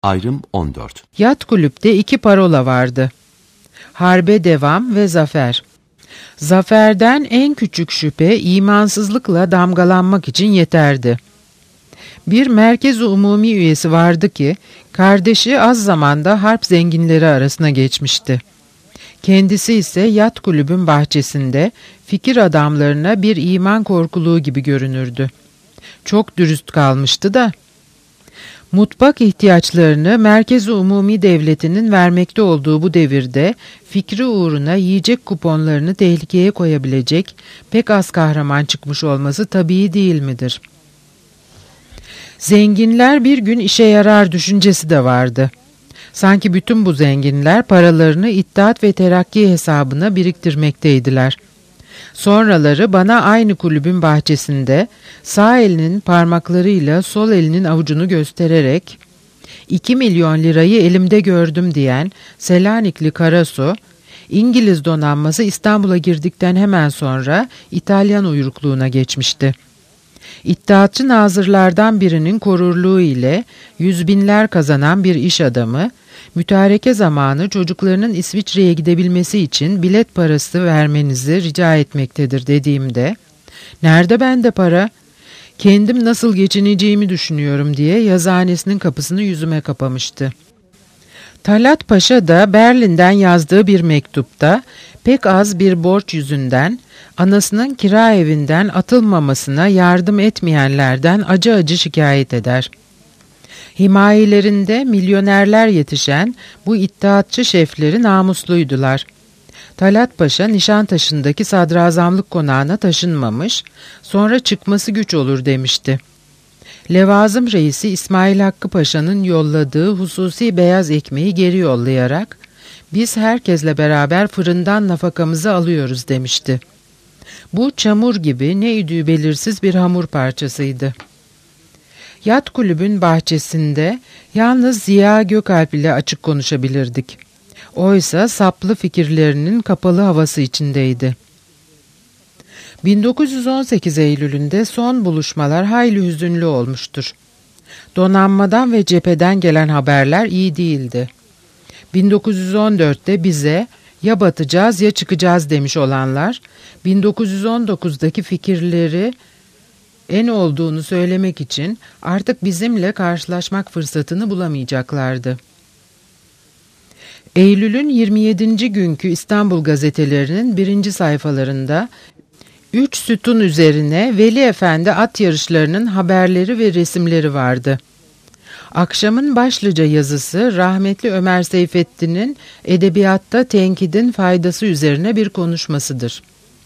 Ayrım 14. Yat kulüpte 2 parola vardı. Harbe devam ve zafer. Zaferden en küçük şüphe imansızlıkla damgalanmak için yeterdi. Bir merkez-i umumi üyesi vardı ki, kardeşi az zamanda harp zenginleri arasına geçmişti. Kendisi ise yat kulübün bahçesinde fikir adamlarına bir iman korkuluğu gibi görünürdü. Çok dürüst kalmıştı da. Mutfak ihtiyaçlarını Merkez-i Umumi Devleti'nin vermekte olduğu bu devirde fikri uğruna yiyecek kuponlarını tehlikeye koyabilecek pek az kahraman çıkmış olması tabii değil midir? Zenginler bir gün işe yarar düşüncesi de vardı. Sanki bütün bu zenginler paralarını İttihat ve Terakki hesabına biriktirmekteydiler. Sonraları bana aynı kulübün bahçesinde sağ elinin parmaklarıyla sol elinin avucunu göstererek 2 milyon lirayı elimde gördüm diyen Selanikli Karasu, İngiliz donanması İstanbul'a girdikten hemen sonra İtalyan uyrukluğuna geçmişti. İttihatçı nazırlardan birinin korurluğu ile yüz binler kazanan bir iş adamı, mütareke zamanı çocuklarının İsviçre'ye gidebilmesi için bilet parası vermenizi rica etmektedir dediğimde, "Nerede bende para? Kendim nasıl geçineceğimi düşünüyorum," diye yazıhanesinin kapısını yüzüme kapamıştı. Talat Paşa da Berlin'den yazdığı bir mektupta pek az bir borç yüzünden anasının kira evinden atılmamasına yardım etmeyenlerden acı acı şikayet eder. Himayelerinde milyonerler yetişen bu iddiatçı şefleri namusluydular. Talat Paşa Nişantaşı'ndaki sadrazamlık konağına taşınmamış, sonra çıkması güç olur demişti. Levazım reisi İsmail Hakkı Paşa'nın yolladığı hususi beyaz ekmeği geri yollayarak, "Biz herkesle beraber fırından nafakamızı alıyoruz," demişti. Bu çamur gibi ne idüğü belirsiz bir hamur parçasıydı. Yat kulübün bahçesinde yalnız Ziya Gökalp ile açık konuşabilirdik. Oysa saplı fikirlerinin kapalı havası içindeydi. 1918 Eylül'ünde son buluşmalar hayli hüzünlü olmuştur. Donanmadan ve cepheden gelen haberler iyi değildi. 1914'te bize "ya batacağız ya çıkacağız" demiş olanlar, 1919'daki fikirleri en olduğunu söylemek için artık bizimle karşılaşmak fırsatını bulamayacaklardı. Eylül'ün 27. günkü İstanbul gazetelerinin 1. sayfalarında 3 sütun üzerine Veli Efendi at yarışlarının haberleri ve resimleri vardı. Akşamın başlıca yazısı rahmetli Ömer Seyfettin'in edebiyatta tenkidin faydası üzerine bir konuşmasıdır.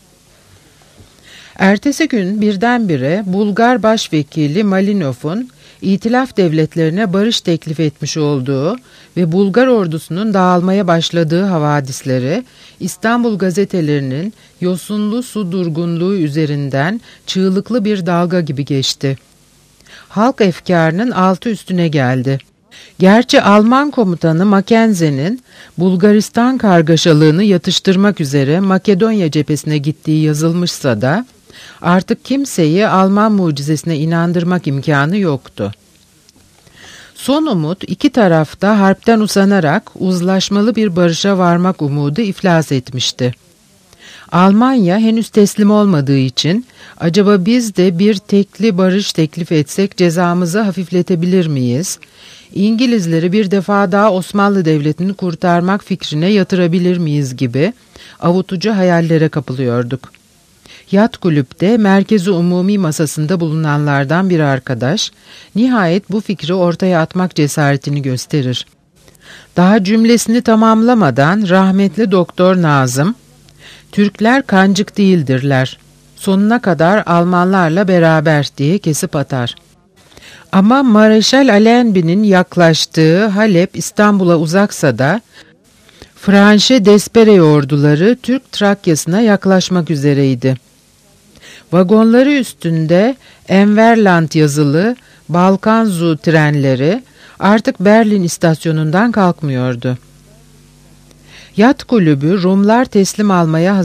Ertesi gün birdenbire Bulgar Başvekili Malinov'un İtilaf devletlerine barış teklif etmiş olduğu ve Bulgar ordusunun dağılmaya başladığı havadisleri İstanbul gazetelerinin yosunlu su durgunluğu üzerinden çığlıklı bir dalga gibi geçti. Halk efkarının altı üstüne geldi. Gerçi Alman komutanı Mackenzie'nin Bulgaristan kargaşalığını yatıştırmak üzere Makedonya cephesine gittiği yazılmışsa da artık kimseyi Alman mucizesine inandırmak imkanı yoktu. Son umut iki tarafta harpten usanarak uzlaşmalı bir barışa varmak umudu iflas etmişti. Almanya henüz teslim olmadığı için acaba biz de bir tekli barış teklif etsek cezamızı hafifletebilir miyiz? İngilizleri bir defa daha Osmanlı Devleti'ni kurtarmak fikrine yatırabilir miyiz gibi avutucu hayallere kapılıyorduk. Yat kulüpte Merkez-i Umumi masasında bulunanlardan bir arkadaş nihayet bu fikri ortaya atmak cesaretini gösterir. Daha cümlesini tamamlamadan rahmetli Doktor Nazım, "Türkler kancık değildirler, sonuna kadar Almanlarla beraber," diye kesip atar. Ama Mareşal Allenby'nin yaklaştığı Halep İstanbul'a uzaksa da Franşe Despere orduları Türk Trakya'sına yaklaşmak üzereydi. Vagonları üstünde Enverland yazılı Balkanzu trenleri artık Berlin istasyonundan kalkmıyordu. Yat kulübü Rumlar teslim almaya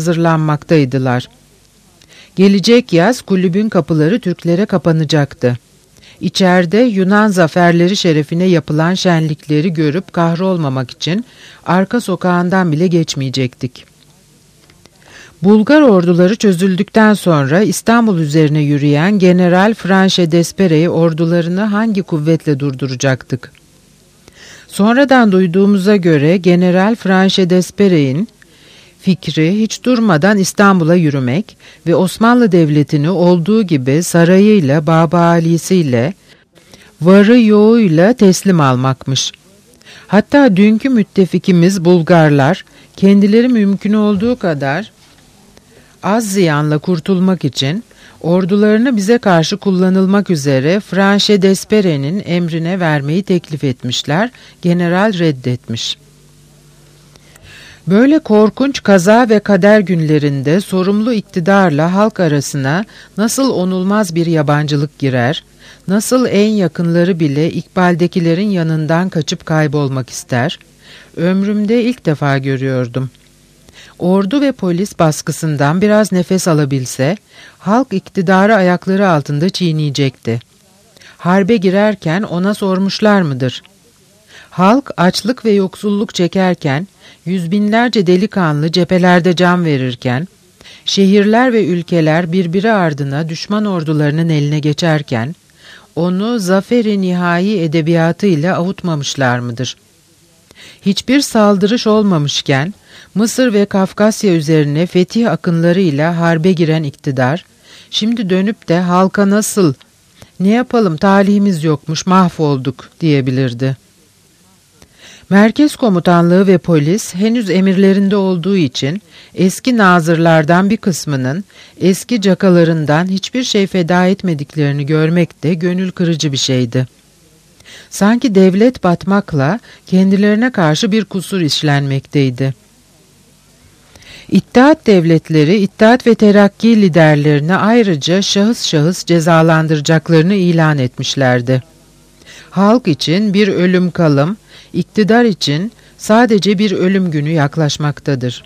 hazırlanmaktaydılar. Gelecek yaz kulübün kapıları Türklere kapanacaktı. İçeride Yunan zaferleri şerefine yapılan şenlikleri görüp kahrolmamak için arka sokağından bile geçmeyecektik. Bulgar orduları çözüldükten sonra İstanbul üzerine yürüyen General Franche Despere'yi ordularını hangi kuvvetle durduracaktık? Sonradan duyduğumuza göre General Franche Despere'in fikri hiç durmadan İstanbul'a yürümek ve Osmanlı Devleti'ni olduğu gibi sarayıyla, Babaalisiyle, varı yoğuyla teslim almakmış. Hatta dünkü müttefikimiz Bulgarlar kendileri mümkün olduğu kadar az ziyanla kurtulmak için ordularını bize karşı kullanılmak üzere Franche Despere'nin emrine vermeyi teklif etmişler, general reddetmiş. Böyle korkunç kaza ve kader günlerinde sorumlu iktidarla halk arasına nasıl onulmaz bir yabancılık girer, nasıl en yakınları bile İkbal'dekilerin yanından kaçıp kaybolmak ister, ömrümde ilk defa görüyordum. Ordu ve polis baskısından biraz nefes alabilse, halk iktidarı ayakları altında çiğneyecekti. Harbe girerken ona sormuşlar mıdır? Halk açlık ve yoksulluk çekerken, yüz binlerce delikanlı cephelerde can verirken, şehirler ve ülkeler birbiri ardına düşman ordularının eline geçerken, onu zafer-i nihai edebiyatıyla avutmamışlar mıdır? Hiçbir saldırış olmamışken, Mısır ve Kafkasya üzerine fetih akınlarıyla harbe giren iktidar, şimdi dönüp de halka nasıl, ne yapalım talihimiz yokmuş mahvolduk diyebilirdi. Merkez komutanlığı ve polis henüz emirlerinde olduğu için eski nazırlardan bir kısmının eski cakalarından hiçbir şey feda etmediklerini görmek de gönül kırıcı bir şeydi. Sanki devlet batmakla kendilerine karşı bir kusur işlenmekteydi. İttihat devletleri, İttihat ve Terakki liderlerine ayrıca şahıs şahıs cezalandıracaklarını ilan etmişlerdi. Halk için bir ölüm kalım, iktidar için sadece bir ölüm günü yaklaşmaktadır.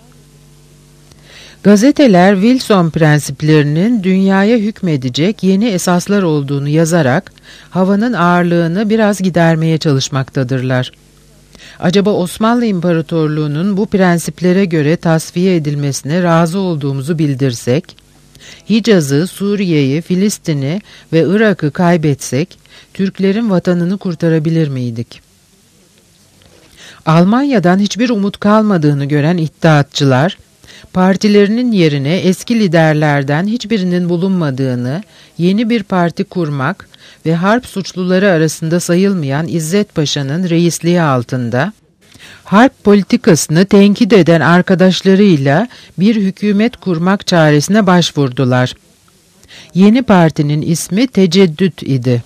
Gazeteler Wilson prensiplerinin dünyaya hükmedecek yeni esaslar olduğunu yazarak havanın ağırlığını biraz gidermeye çalışmaktadırlar. Acaba Osmanlı İmparatorluğu'nun bu prensiplere göre tasfiye edilmesine razı olduğumuzu bildirsek, Hicaz'ı, Suriye'yi, Filistin'i ve Irak'ı kaybetsek, Türklerin vatanını kurtarabilir miydik? Almanya'dan hiçbir umut kalmadığını gören iddiatçılar, partilerinin yerine eski liderlerden hiçbirinin bulunmadığını, yeni bir parti kurmak ve harp suçluları arasında sayılmayan İzzet Paşa'nın reisliği altında, harp politikasını tenkit eden arkadaşlarıyla bir hükümet kurmak çaresine başvurdular. Yeni partinin ismi Teceddüt idi.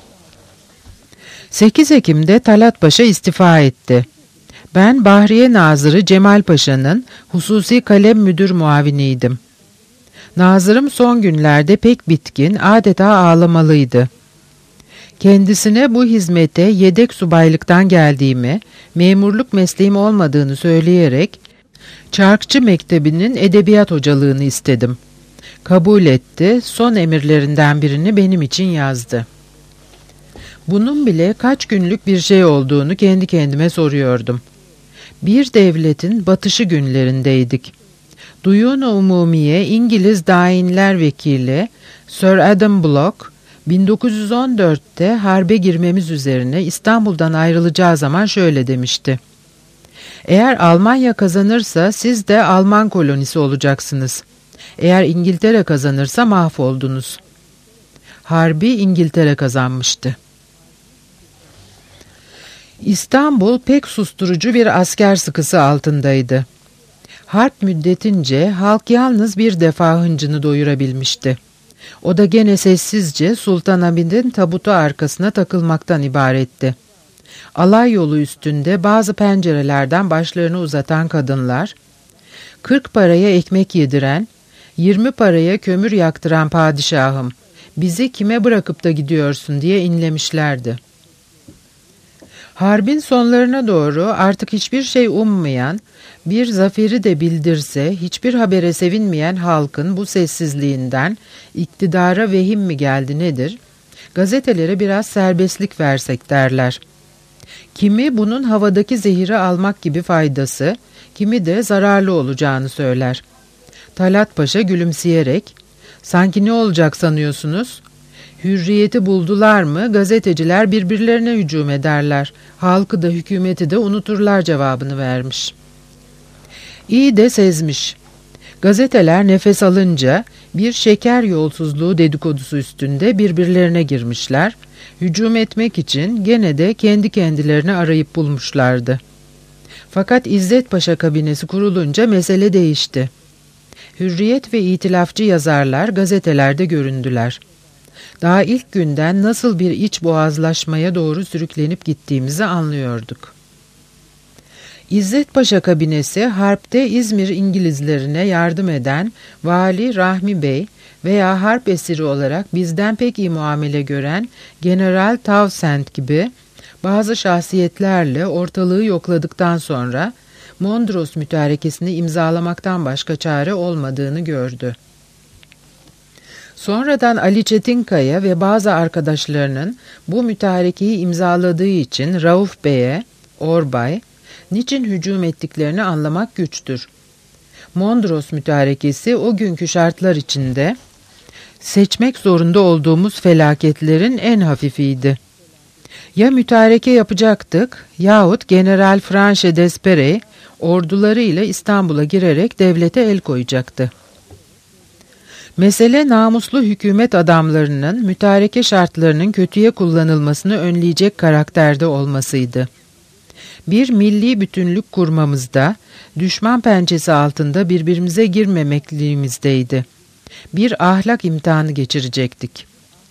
8 Ekim'de Talat Paşa istifa etti. Ben Bahriye Nazırı Cemal Paşa'nın hususi kalem müdür muaviniydim. Nazırım son günlerde pek bitkin, adeta ağlamalıydı. Kendisine bu hizmete yedek subaylıktan geldiğimi, memurluk mesleğim olmadığını söyleyerek Çarkçı Mektebi'nin edebiyat hocalığını istedim. Kabul etti, son emirlerinden birini benim için yazdı. Bunun bile kaç günlük bir şey olduğunu kendi kendime soruyordum. Bir devletin batışı günlerindeydik. Duyun-u Umumiye İngiliz Dainler Vekili Sir Adam Block, 1914'te harbe girmemiz üzerine İstanbul'dan ayrılacağı zaman şöyle demişti. Eğer Almanya kazanırsa siz de Alman kolonisi olacaksınız. Eğer İngiltere kazanırsa mahvoldunuz. Harbi İngiltere kazanmıştı. İstanbul pek susturucu bir asker sıkısı altındaydı. Harp müddetince halk yalnız bir defa hıncını doyurabilmişti. O da gene sessizce Sultanahmet'in tabutu arkasına takılmaktan ibaretti. Alay yolu üstünde bazı pencerelerden başlarını uzatan kadınlar, 40 paraya ekmek yediren, 20 paraya kömür yaktıran padişahım, bizi kime bırakıp da gidiyorsun diye inlemişlerdi. Harbin sonlarına doğru artık hiçbir şey ummayan, bir zaferi de bildirse hiçbir habere sevinmeyen halkın bu sessizliğinden iktidara vehim mi geldi nedir? Gazetelere biraz serbestlik versek derler. Kimi bunun havadaki zehiri almak gibi faydası, kimi de zararlı olacağını söyler. Talat Paşa gülümseyerek, "Sanki ne olacak sanıyorsunuz? Hürriyeti buldular mı gazeteciler birbirlerine hücum ederler. Halkı da hükümeti de unuturlar" cevabını vermiş. İyi de sezmiş. Gazeteler nefes alınca bir şeker yolsuzluğu dedikodusu üstünde birbirlerine girmişler. Hücum etmek için gene de kendi kendilerini arayıp bulmuşlardı. Fakat İzzet Paşa kabinesi kurulunca mesele değişti. Hürriyet ve itilafçı yazarlar gazetelerde göründüler. Daha ilk günden nasıl bir iç boğazlaşmaya doğru sürüklenip gittiğimizi anlıyorduk. İzzet Paşa kabinesi harpte İzmir İngilizlerine yardım eden Vali Rahmi Bey veya harp esiri olarak bizden pek iyi muamele gören General Townsend gibi bazı şahsiyetlerle ortalığı yokladıktan sonra Mondros mütarekesini imzalamaktan başka çare olmadığını gördü. Sonradan Ali Çetinkaya ve bazı arkadaşlarının bu mütarekeyi imzaladığı için Rauf Bey'e, Orbay, niçin hücum ettiklerini anlamak güçtür. Mondros mütarekesi o günkü şartlar içinde seçmek zorunda olduğumuz felaketlerin en hafifiydi. Ya mütareke yapacaktık yahut General Franche d'Espèrey ordularıyla İstanbul'a girerek devlete el koyacaktı. Mesele namuslu hükümet adamlarının mütareke şartlarının kötüye kullanılmasını önleyecek karakterde olmasıydı. Bir milli bütünlük kurmamızda, düşman pençesi altında birbirimize girmemekliğimizdeydi. Bir ahlak imtihanı geçirecektik.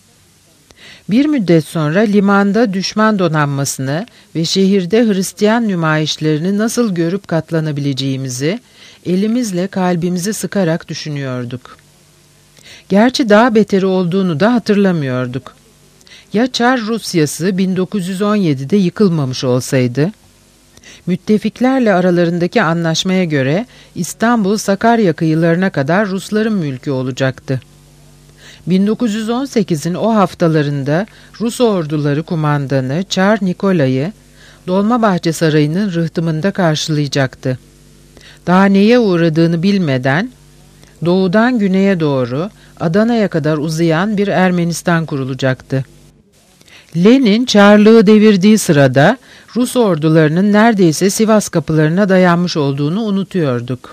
Bir müddet sonra limanda düşman donanmasını ve şehirde Hristiyan nümayişlerini nasıl görüp katlanabileceğimizi elimizle kalbimizi sıkarak düşünüyorduk. Gerçi daha beteri olduğunu da hatırlamıyorduk. Ya Çar Rusyası 1917'de yıkılmamış olsaydı? Müttefiklerle aralarındaki anlaşmaya göre İstanbul Sakarya kıyılarına kadar Rusların mülkü olacaktı. 1918'in o haftalarında Rus orduları kumandanı Çar Nikolay'ı Dolmabahçe Sarayı'nın rıhtımında karşılayacaktı. Daha neye uğradığını bilmeden doğudan güneye doğru Adana'ya kadar uzayan bir Ermenistan kurulacaktı. Lenin Çarlığı devirdiği sırada Rus ordularının neredeyse Sivas kapılarına dayanmış olduğunu unutuyorduk.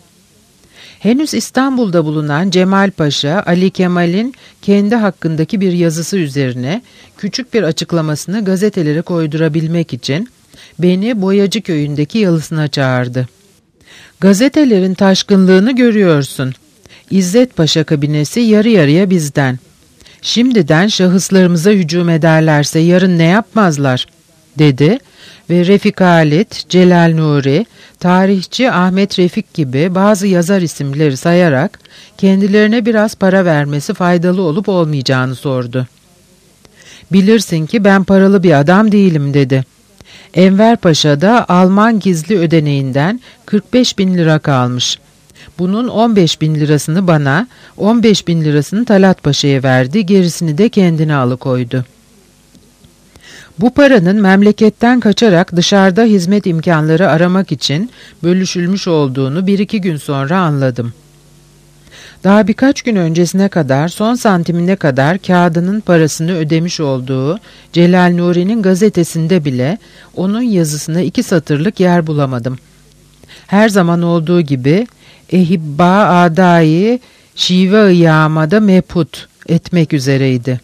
Henüz İstanbul'da bulunan Cemal Paşa, Ali Kemal'in kendi hakkındaki bir yazısı üzerine küçük bir açıklamasını gazetelere koydurabilmek için beni Boyacı köyündeki yalısına çağırdı. "Gazetelerin taşkınlığını görüyorsun. İzzet Paşa kabinesi yarı yarıya bizden. Şimdiden şahıslarımıza hücum ederlerse yarın ne yapmazlar?" dedi ve Refik Halit, Celal Nuri, tarihçi Ahmet Refik gibi bazı yazar isimleri sayarak kendilerine biraz para vermesi faydalı olup olmayacağını sordu. "Bilirsin ki ben paralı bir adam değilim" dedi. Enver Paşa da Alman gizli ödeneğinden 45.000 lira kalmış. Bunun 15.000 lirasını bana, 15.000 lirasını Talat Paşa'ya verdi, gerisini de kendine alıkoydu. Bu paranın memleketten kaçarak dışarıda hizmet imkanları aramak için bölüşülmüş olduğunu 1-2 gün sonra anladım. Daha birkaç gün öncesine kadar son santimine kadar kağıdının parasını ödemiş olduğu Celal Nuri'nin gazetesinde bile onun yazısına 2 satırlık yer bulamadım. Her zaman olduğu gibi ehibba adayı şive ıyamada meput etmek üzereydi.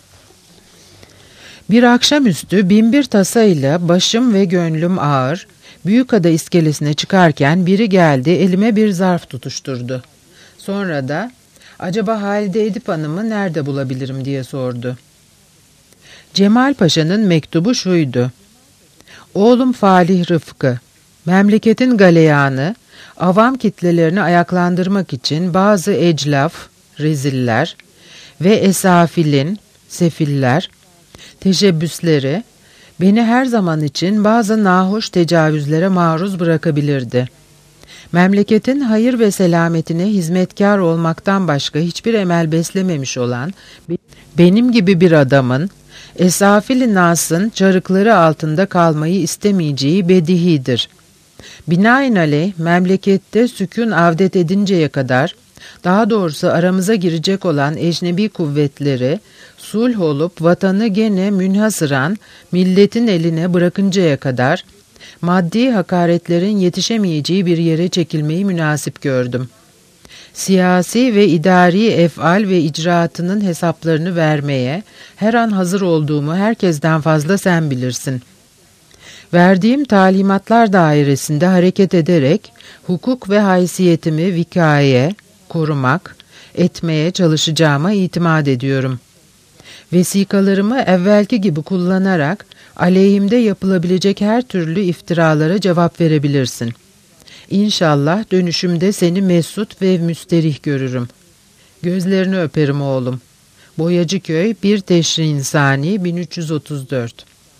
Bir akşamüstü binbir tasayla başım ve gönlüm ağır, Büyükada iskelesine çıkarken biri geldi elime bir zarf tutuşturdu. Sonra da "Acaba Halide Edip Hanım'ı nerede bulabilirim?" diye sordu. Cemal Paşa'nın mektubu şuydu: "Oğlum Falih Rıfkı, memleketin galeyanı, avam kitlelerini ayaklandırmak için bazı eclaf, reziller ve esafilin, sefiller, teşebbüsleri beni her zaman için bazı nahoş tecavüzlere maruz bırakabilirdi. Memleketin hayır ve selametine hizmetkar olmaktan başka hiçbir emel beslememiş olan benim gibi bir adamın Esafil-i Nas'ın çarıkları altında kalmayı istemeyeceği bedihidir. Binaenaleyh memlekette sükun avdet edinceye kadar, daha doğrusu aramıza girecek olan ecnebi kuvvetleri sulh olup vatanı gene münhasıran milletin eline bırakıncaya kadar maddi hakaretlerin yetişemeyeceği bir yere çekilmeyi münasip gördüm. Siyasi ve idari efal ve icraatının hesaplarını vermeye her an hazır olduğumu herkesten fazla sen bilirsin. Verdiğim talimatlar dairesinde hareket ederek hukuk ve haysiyetimi vikaye, korumak, etmeye çalışacağıma itimat ediyorum. Vesikalarımı evvelki gibi kullanarak aleyhimde yapılabilecek her türlü iftiralara cevap verebilirsin. İnşallah dönüşümde seni mesut ve müsterih görürüm. Gözlerini öperim oğlum. Boyacıköy 1 Teşrin Sani 1334.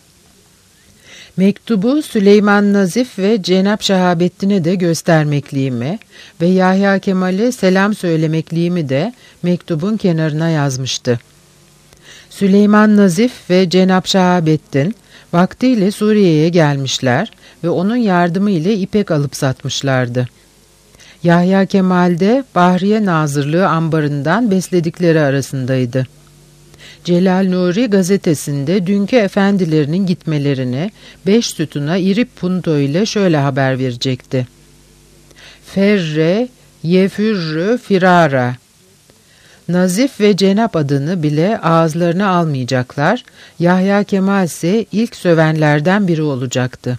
Mektubu Süleyman Nazif ve Cenab Şahabettin'e de göstermekliğimi ve Yahya Kemal'e selam söylemekliğimi de mektubun kenarına yazmıştı. Süleyman Nazif ve Cenab Şahabettin vaktiyle Suriye'ye gelmişler ve onun yardımı ile ipek alıp satmışlardı. Yahya Kemal de Bahriye Nazırlığı ambarından besledikleri arasındaydı. Celal Nuri gazetesinde dünkü efendilerinin gitmelerini 5 sütuna iri punto ile şöyle haber verecekti. Ferre, yefürrü, firara. Nazif ve Cenap adını bile ağızlarına almayacaklar, Yahya Kemal ise ilk sövenlerden biri olacaktı.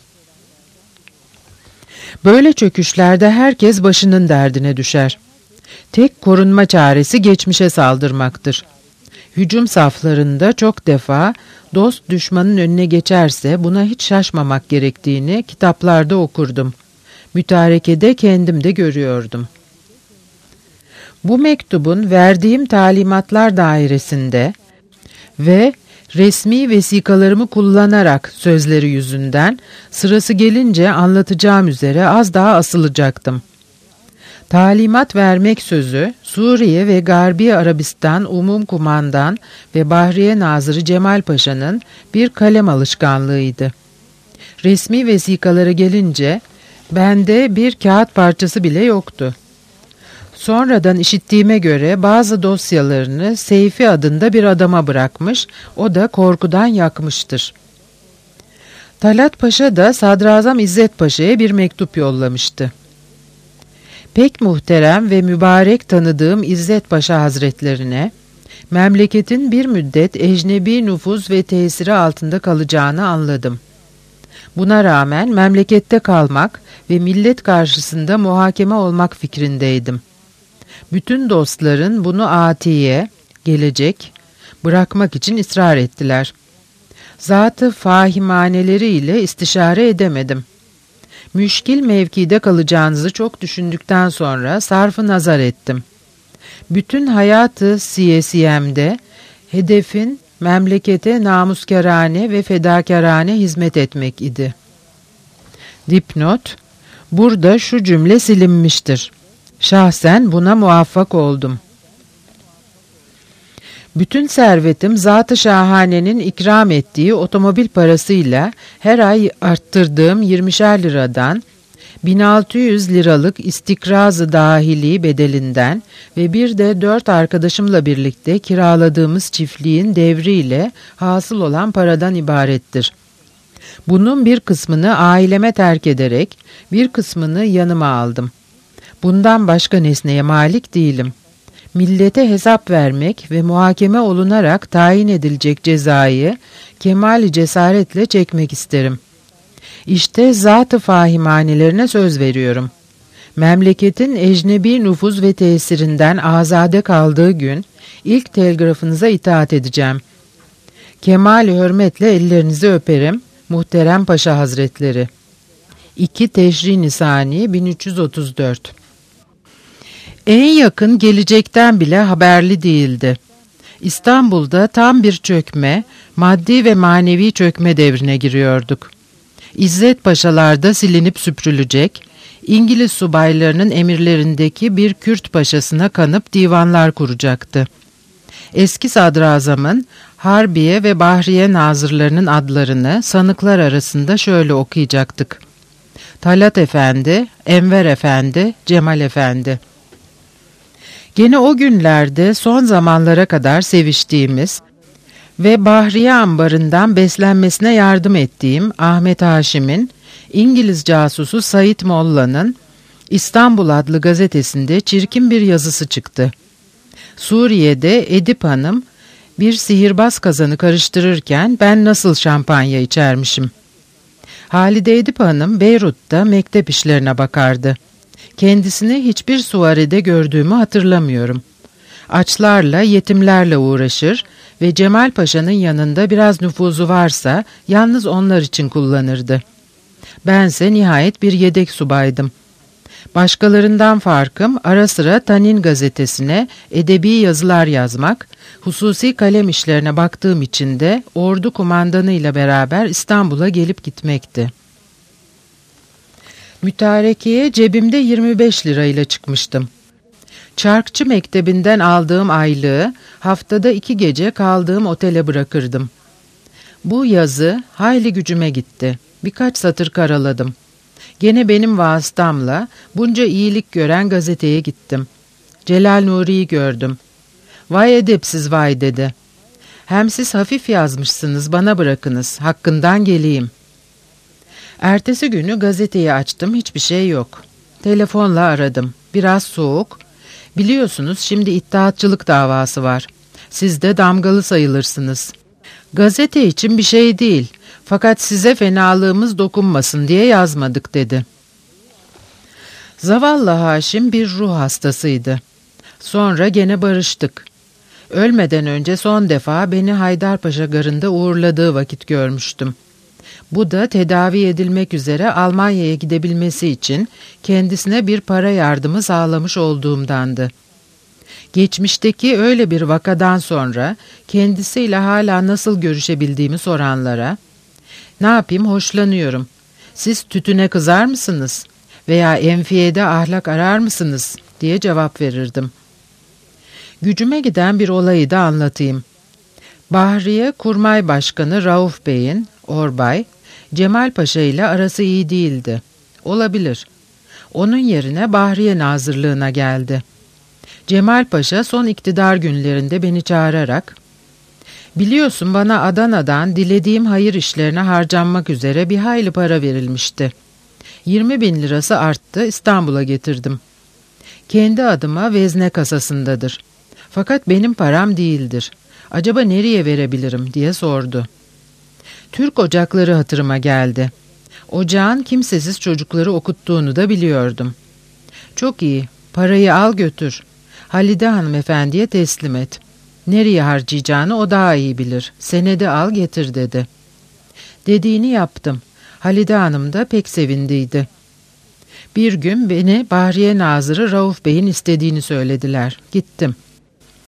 Böyle çöküşlerde herkes başının derdine düşer. Tek korunma çaresi geçmişe saldırmaktır. Hücum saflarında çok defa dost düşmanın önüne geçerse buna hiç şaşmamak gerektiğini kitaplarda okurdum. Mütarekede kendim de görüyordum. Bu mektubun verdiğim talimatlar dairesinde ve resmi vesikalarımı kullanarak sözleri yüzünden sırası gelince anlatacağım üzere az daha asılacaktım. Talimat vermek sözü Suriye ve Garbi Arabistan Umum Kumandan ve Bahriye Nazırı Cemal Paşa'nın bir kalem alışkanlığıydı. Resmi vesikalara gelince bende bir kağıt parçası bile yoktu. Sonradan işittiğime göre bazı dosyalarını Seyfi adında bir adama bırakmış, o da korkudan yakmıştır. Talat Paşa da Sadrazam İzzet Paşa'ya bir mektup yollamıştı. Pek muhterem ve mübarek tanıdığım İzzet Paşa Hazretlerine, memleketin bir müddet ecnebi nüfuz ve tesiri altında kalacağını anladım. Buna rağmen memlekette kalmak ve millet karşısında muhakeme olmak fikrindeydim. Bütün dostların bunu atiye, gelecek, bırakmak için ısrar ettiler. Zat-ı fahimaneleriyle istişare edemedim. Müşkil mevkide kalacağınızı çok düşündükten sonra sarf-ı nazar ettim. Bütün hayatı siyasiyemde hedefin memlekete namuskârane ve fedakârane hizmet etmek idi. Dipnot, burada şu cümle silinmiştir. Şahsen buna muvaffak oldum. Bütün servetim Zat-ı Şahane'nin ikram ettiği otomobil parasıyla her ay arttırdığım 20'şer liradan 1600 liralık istikraz-ı dahili bedelinden ve bir de 4 arkadaşımla birlikte kiraladığımız çiftliğin devriyle hasıl olan paradan ibarettir. Bunun bir kısmını aileme terk ederek bir kısmını yanıma aldım. Bundan başka nesneye malik değilim. Millete hesap vermek ve muhakeme olunarak tayin edilecek cezayı kemal-i cesaretle çekmek isterim. İşte zat-ı fahimanelerine söz veriyorum. Memleketin ecnebi nüfuz ve tesirinden azade kaldığı gün ilk telgrafınıza itaat edeceğim. Kemal-i hürmetle ellerinizi öperim, muhterem Paşa Hazretleri. 2 Teşrin Sani 1334. En yakın gelecekten bile haberli değildi. İstanbul'da tam bir çökme, maddi ve manevi çökme devrine giriyorduk. İzzet Paşalar silinip süpürülecek, İngiliz subaylarının emirlerindeki bir Kürt paşasına kanıp divanlar kuracaktı. Eski sadrazamın Harbiye ve Bahriye nazırlarının adlarını sanıklar arasında şöyle okuyacaktık: Talat Efendi, Enver Efendi, Cemal Efendi. Gene o günlerde son zamanlara kadar seviştiğimiz ve Bahriye ambarından beslenmesine yardım ettiğim Ahmet Haşim'in, İngiliz casusu Said Molla'nın İstanbul adlı gazetesinde çirkin bir yazısı çıktı. Suriye'de Edip Hanım bir sihirbaz kazanı karıştırırken ben nasıl şampanya içermişim. Halide Edip Hanım Beyrut'ta mektep işlerine bakardı. Kendisini hiçbir suvaride gördüğümü hatırlamıyorum. Açlarla, yetimlerle uğraşır ve Cemal Paşa'nın yanında biraz nüfuzu varsa yalnız onlar için kullanırdı. Bense nihayet bir yedek subaydım. Başkalarından farkım ara sıra Tanin gazetesine edebi yazılar yazmak, hususi kalem işlerine baktığım için de ordu kumandanıyla beraber İstanbul'a gelip gitmekti. Mütarekeye cebimde 25 lirayla çıkmıştım. Çarkçı mektebinden aldığım aylığı haftada 2 gece kaldığım otele bırakırdım. Bu yazı hayli gücüme gitti. Birkaç satır karaladım. Gene benim vasıtamla bunca iyilik gören gazeteye gittim. Celal Nuri'yi gördüm. Vay edepsiz vay dedi. Hem siz hafif yazmışsınız, bana bırakınız, hakkından geleyim. Ertesi günü gazeteyi açtım, hiçbir şey yok. Telefonla aradım. Biraz soğuk. Biliyorsunuz şimdi iddiatçılık davası var. Siz de damgalı sayılırsınız. Gazete için bir şey değil. Fakat size fenalığımız dokunmasın diye yazmadık dedi. Zavallı Haşim bir ruh hastasıydı. Sonra gene barıştık. Ölmeden önce son defa beni Haydarpaşa garında uğurladığı vakit görmüştüm. Bu da tedavi edilmek üzere Almanya'ya gidebilmesi için kendisine bir para yardımı sağlamış olduğumdandı. Geçmişteki öyle bir vakadan sonra kendisiyle hala nasıl görüşebildiğimi soranlara, "Ne yapayım, hoşlanıyorum. Siz tütüne kızar mısınız? Veya enfiyede ahlak arar mısınız?" diye cevap verirdim. Gücüme giden bir olayı da anlatayım. Bahriye Kurmay Başkanı Rauf Bey'in, Orbay, Cemal Paşa ile arası iyi değildi. Olabilir. Onun yerine Bahriye Nazırlığına geldi. Cemal Paşa son iktidar günlerinde beni çağırarak, "Biliyorsun bana Adana'dan dilediğim hayır işlerine harcanmak üzere bir hayli para verilmişti. 20.000 lirası arttı, İstanbul'a getirdim. Kendi adıma vezne kasasındadır. Fakat benim param değildir. Acaba nereye verebilirim?" diye sordu. Türk ocakları hatırıma geldi. Ocağın kimsesiz çocukları okuttuğunu da biliyordum. "Çok iyi, parayı al götür. Halide hanımefendiye teslim et. Nereye harcayacağını o daha iyi bilir. Senedi al getir" dedi. Dediğini yaptım. Halide Hanım da pek sevindiydi. Bir gün beni Bahriye Nazırı Rauf Bey'in istediğini söylediler. Gittim.